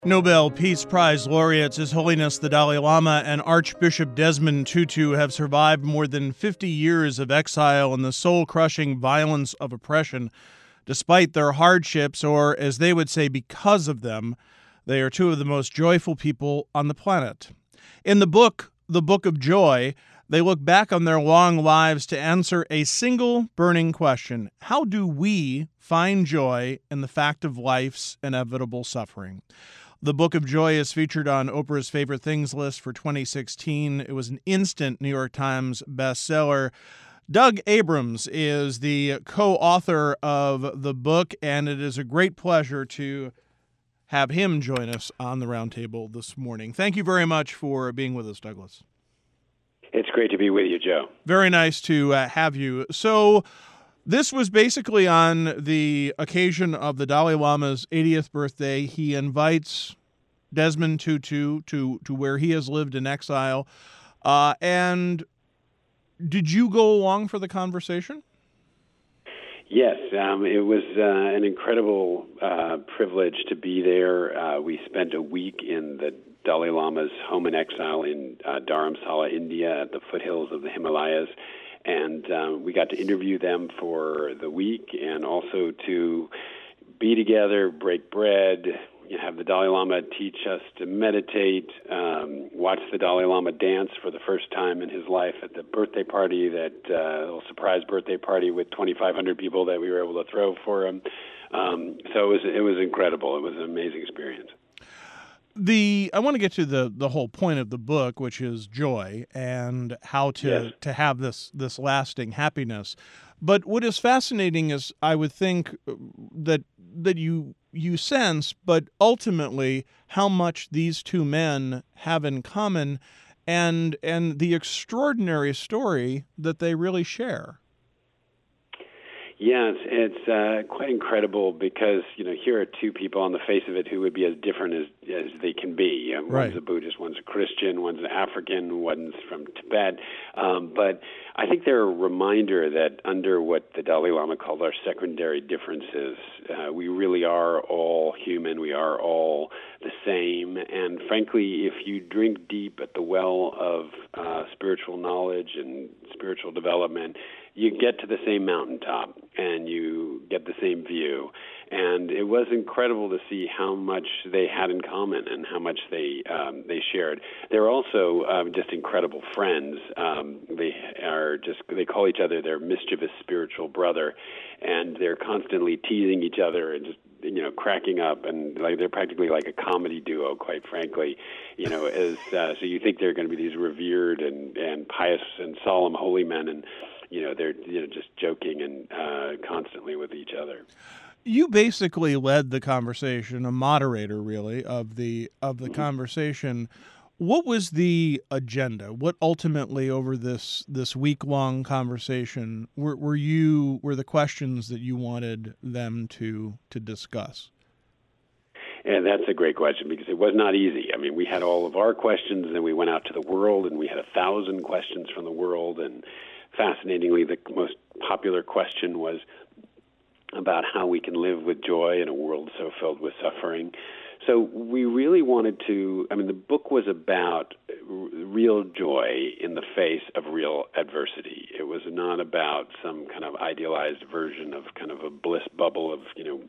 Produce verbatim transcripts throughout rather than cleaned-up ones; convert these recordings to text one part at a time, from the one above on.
Nobel Peace Prize laureates His Holiness the Dalai Lama and Archbishop Desmond Tutu have survived more than fifty years of exile and the soul-crushing violence of oppression. Despite their hardships, or as they would say, because of them, they are two of the most joyful people on the planet. In the book, The Book of Joy, they look back on their long lives to answer a single burning question: how do we find joy in the fact of life's inevitable suffering? The Book of Joy is featured on Oprah's Favorite Things list for twenty sixteen. It was an instant New York Times bestseller. Doug Abrams is the co-author of the book, and it is a great pleasure to have him join us on the roundtable this morning. Thank you very much for being with us, Douglas. It's great to be with you, Joe. Very nice to uh, have you. So this was basically on the occasion of the Dalai Lama's eightieth birthday. He invites Desmond Tutu to, to where he has lived in exile. Uh, and did you go along for the conversation? Yes, um, it was uh, an incredible uh, privilege to be there. Uh, we spent a week in the Dalai Lama's home in exile in uh, Dharamsala, India, at the foothills of the Himalayas. And um, we got to interview them for the week and also to be together, break bread, you know, have the Dalai Lama teach us to meditate, um, watch the Dalai Lama dance for the first time in his life at the birthday party, that uh, little surprise birthday party with twenty-five hundred people that we were able to throw for him. Um, so it was, it was incredible. It was an amazing experience. The I want to get to the, the whole point of the book, which is joy and how to, yes. to have this this lasting happiness. But what is fascinating is, I would think, that that you you sense, but ultimately how much these two men have in common, and and the extraordinary story that they really share. Yes, it's uh, quite incredible because, you know, here are two people on the face of it who would be as different as, as they can be. Um, right. One's a Buddhist, one's a Christian, one's an African, one's from Tibet. Um, but I think they're a reminder that under what the Dalai Lama called our secondary differences, uh, we really are all human. We are all the same. And frankly, if you drink deep at the well of uh, spiritual knowledge and spiritual development, you get to the same mountaintop and you get the same view. And it was incredible to see how much they had in common and how much they um, they shared. They're also um, just incredible friends. Um, they are just they call each other their mischievous spiritual brother, and they're constantly teasing each other and just you know cracking up, and like they're practically like a comedy duo, quite frankly. You know, as uh, so you think they're going to be these revered and and pious and solemn holy men, and you know they're you know just joking and uh, constantly with each other. You basically led the conversation, a moderator, really, of the of the mm-hmm. conversation. What was the agenda? What ultimately, over this this week long conversation, were, were you were the questions that you wanted them to to discuss? And that's a great question because it was not easy. I mean, we had all of our questions, and then we went out to the world, and we had a thousand questions from the world. And fascinatingly, the most popular question was about how we can live with joy in a world so filled with suffering. So we really wanted to, I mean, the book was about r- real joy in the face of real adversity. It was not about some kind of idealized version of kind of a bliss bubble of, you know,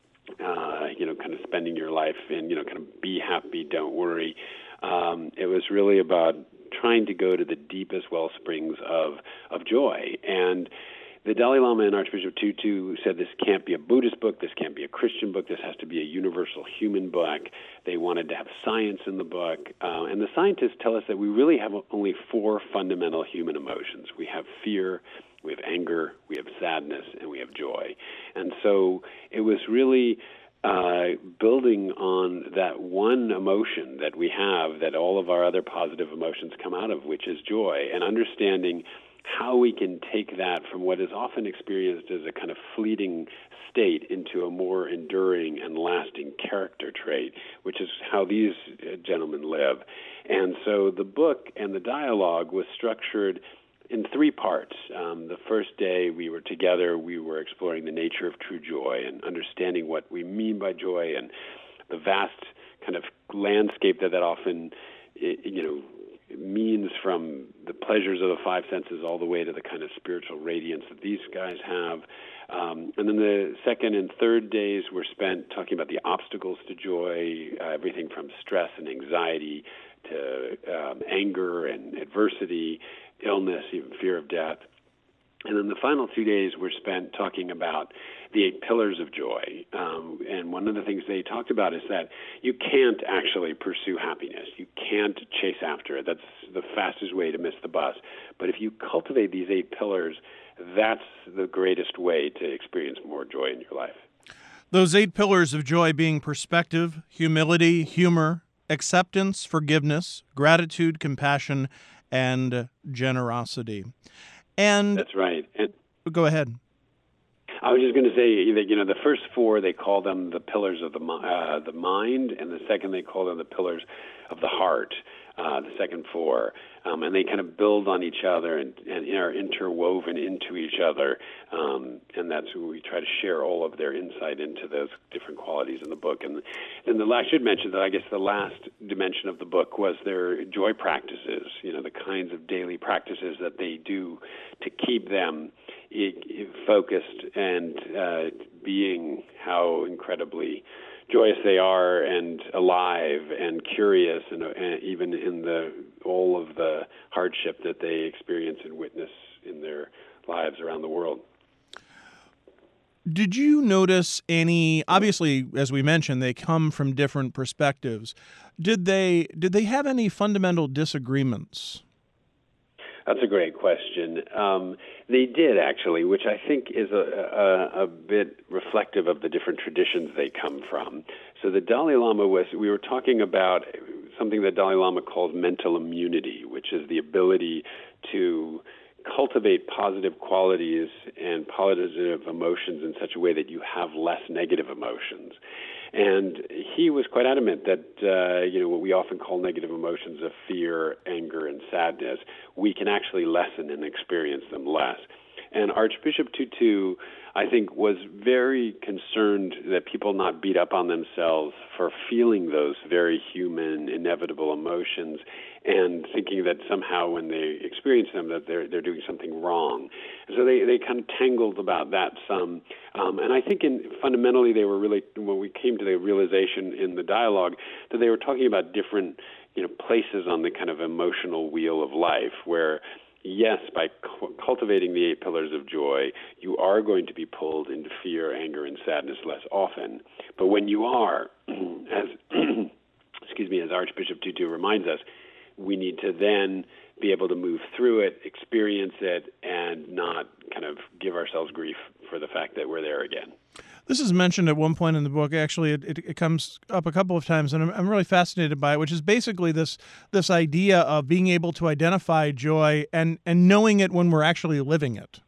uh, you know, kind of spending your life in, you know, kind of be happy, don't worry. Um, it was really about trying to go to the deepest well springs of, of joy. And the Dalai Lama and Archbishop Tutu said this can't be a Buddhist book, this can't be a Christian book, this has to be a universal human book. They wanted to have science in the book. Uh, and the scientists tell us that we really have only four fundamental human emotions. We have fear, we have anger, we have sadness, and we have joy. And so it was really uh, building on that one emotion that we have, that all of our other positive emotions come out of, which is joy, and understanding how we can take that from what is often experienced as a kind of fleeting state into a more enduring and lasting character trait, which is how these gentlemen live. And so the book and the dialogue was structured in three parts. Um, the first day we were together, we were exploring the nature of true joy and understanding what we mean by joy and the vast kind of landscape that that often, you know, means, from the pleasures of the five senses all the way to the kind of spiritual radiance that these guys have. Um, and then the second and third days were spent talking about the obstacles to joy, uh, everything from stress and anxiety to um, anger and adversity, illness, even fear of death. And then the final two days were spent talking about the eight pillars of joy. Um, and one of the things they talked about is that you can't actually pursue happiness. You can't chase after it. That's the fastest way to miss the bus. But if you cultivate these eight pillars, that's the greatest way to experience more joy in your life. Those eight pillars of joy being perspective, humility, humor, acceptance, forgiveness, gratitude, compassion, and generosity. And that's right. And go ahead. I was just going to say that, you know, the first four, they call them the pillars of the uh, the mind, and the second they call them the pillars of the heart, uh, the second four. Um, and they kind of build on each other and, and are interwoven into each other. Um, and that's where we try to share all of their insight into those different qualities in the book. And then the last, I should mention that I guess the last dimension of the book was their joy practices, you know, the kinds of daily practices that they do to keep them focused and uh, being how incredibly joyous they are and alive and curious, and, and even in the all of the hardship that they experience and witness in their lives around the world. Did you notice any, obviously, as we mentioned, they come from different perspectives. Did they did they have any fundamental disagreements? That's a great question. Um, they did, actually, which I think is a, a, a bit reflective of the different traditions they come from. So the Dalai Lama was, we were talking about something that Dalai Lama calls mental immunity, which is the ability to cultivate positive qualities and positive emotions in such a way that you have less negative emotions. And he was quite adamant that, uh, you know, what we often call negative emotions of fear, anger, and sadness, we can actually lessen and experience them less. And Archbishop Tutu, I think, was very concerned that people not beat up on themselves for feeling those very human, inevitable emotions and thinking that somehow when they experience them that they're they're doing something wrong. So they, they kind of tangled about that some. Um, and I think in, fundamentally they were really, when we came to the realization in the dialogue, that they were talking about different, you know, places on the kind of emotional wheel of life where, yes, by cu- cultivating the eight pillars of joy, you are going to be pulled into fear, anger, and sadness less often. But when you are, as excuse me, as Archbishop Tutu reminds us, we need to then be able to move through it, experience it, and not kind of give ourselves grief for the fact that we're there again. This is mentioned at one point in the book. Actually, it, it, it comes up a couple of times, and I'm, I'm really fascinated by it, which is basically this this idea of being able to identify joy and, and knowing it when we're actually living it.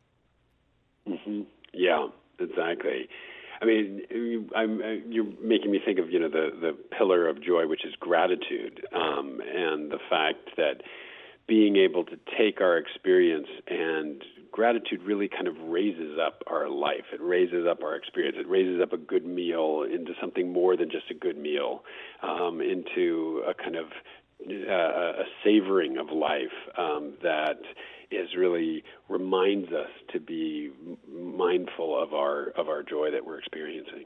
Mm-hmm. Yeah, exactly. I mean, I'm, you're making me think of, you know, the, the pillar of joy, which is gratitude, um, and the fact that being able to take our experience, and gratitude really kind of raises up our life. It raises up our experience. It raises up a good meal into something more than just a good meal, um, into a kind of uh, a savoring of life um, that is really reminds us to be mindful of our of our joy that we're experiencing.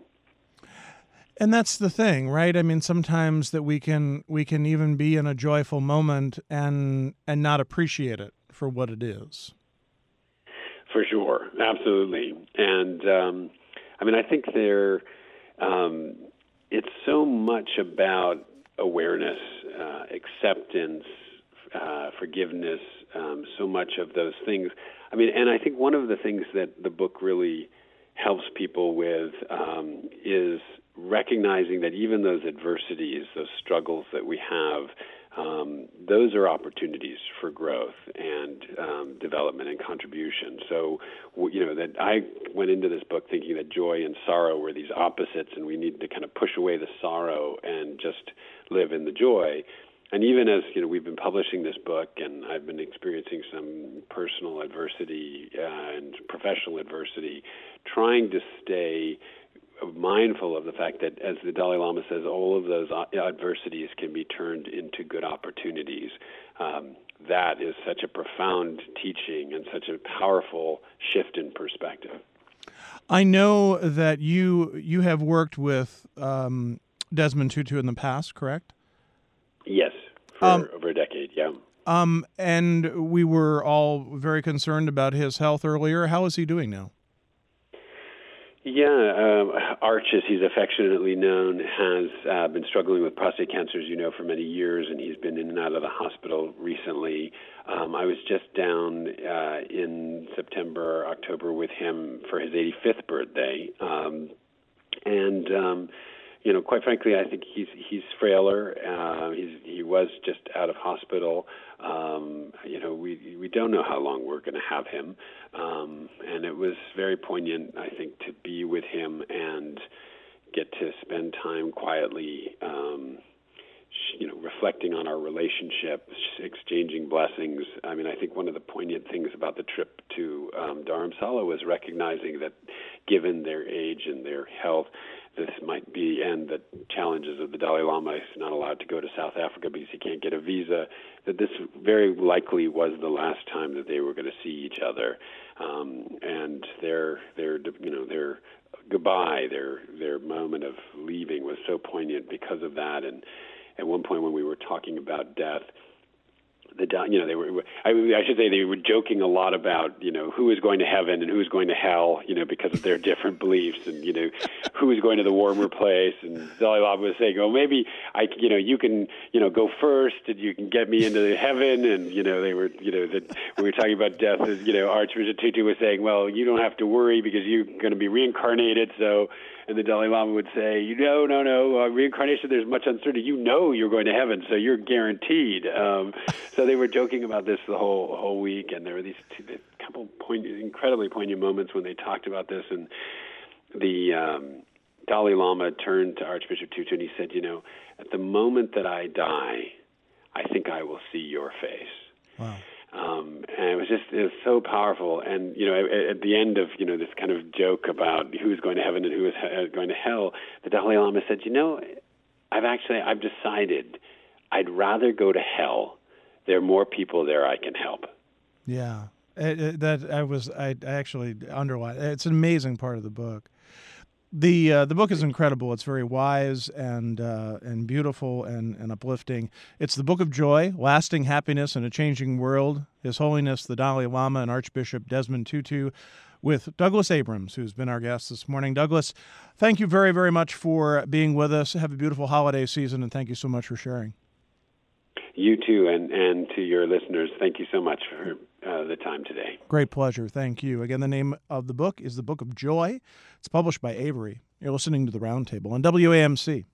And that's the thing, right? I mean, sometimes that we can we can even be in a joyful moment and and not appreciate it for what it is. For sure, absolutely. And um, I mean, I think there um, it's so much about awareness, uh, acceptance, uh, forgiveness. Um, so much of those things. I mean, and I think one of the things that the book really helps people with um, is recognizing that even those adversities, those struggles that we have, um, those are opportunities for growth and um, development and contribution. So, you know, that I went into this book thinking that joy and sorrow were these opposites, and we need to kind of push away the sorrow and just live in the joy. And even as, you know, we've been publishing this book, and I've been experiencing some personal adversity uh, and professional adversity, trying to stay mindful of the fact that, as the Dalai Lama says, all of those adversities can be turned into good opportunities. Um, that is such a profound teaching and such a powerful shift in perspective. I know that you you have worked with um, Desmond Tutu in the past, correct? Yes, for um, over a decade, yeah. Um, and we were all very concerned about his health earlier. How is he doing now? Yeah, um, Arch, as he's affectionately known, has uh, been struggling with prostate cancer, as you know, for many years, and he's been in and out of the hospital recently. Um, I was just down uh, in September, October with him for his eighty-fifth birthday, um, and um, you know, quite frankly, I think he's he's frailer. Uh, he's he was just out of hospital. Um, you know, we we don't know how long we're going to have him, um, and it was very poignant, I think, to be with him and get to spend time quietly, um, you know, reflecting on our relationship, exchanging blessings. I mean, I think one of the poignant things about the trip to um, Dharamsala was recognizing that, given their age and their health, this might be, and the challenges of the Dalai Lama is not allowed to go to South Africa because he can't get a visa, that this very likely was the last time that they were going to see each other. Um, and their, their, you know, their goodbye, their, their moment of leaving was so poignant because of that. And at one point when we were talking about death, the you know they were I, I should say they were joking a lot about you know who is going to heaven and who is going to hell, you know because of their different beliefs, and you know who is going to the warmer place. And Dalai Lama was saying, oh, maybe I you know you can you know go first and you can get me into heaven. And you know they were you know that we were talking about death, as you know Archbishop Tutu was saying, well, you don't have to worry because you're going to be reincarnated. So. And the Dalai Lama would say, you know, no, no, uh, reincarnation, there's much uncertainty. You know you're going to heaven, so you're guaranteed. Um, so they were joking about this the whole whole week, and there were these two, a couple poignant, incredibly poignant moments when they talked about this. And the um, Dalai Lama turned to Archbishop Tutu and he said, you know, at the moment that I die, I think I will see your face. Wow. Um, and it was just, it was so powerful. And, you know, at, at the end of, you know, this kind of joke about who's going to heaven and who is he- going to hell, the Dalai Lama said, you know, I've actually, I've decided I'd rather go to hell. There are more people there I can help. Yeah. It, it, that I was, I, I actually underlined, it's an amazing part of the book. The uh, the book is incredible. It's very wise and uh, and beautiful and, and uplifting. It's the Book of Joy, Lasting Happiness in a Changing World, His Holiness the Dalai Lama and Archbishop Desmond Tutu, with Douglas Abrams, who's been our guest this morning. Douglas, thank you very, very much for being with us. Have a beautiful holiday season, and thank you so much for sharing. You too, and, and to your listeners, thank you so much for uh, the time today. Great pleasure. Thank you. Again, the name of the book is The Book of Joy. It's published by Avery. You're listening to The Roundtable on W A M C.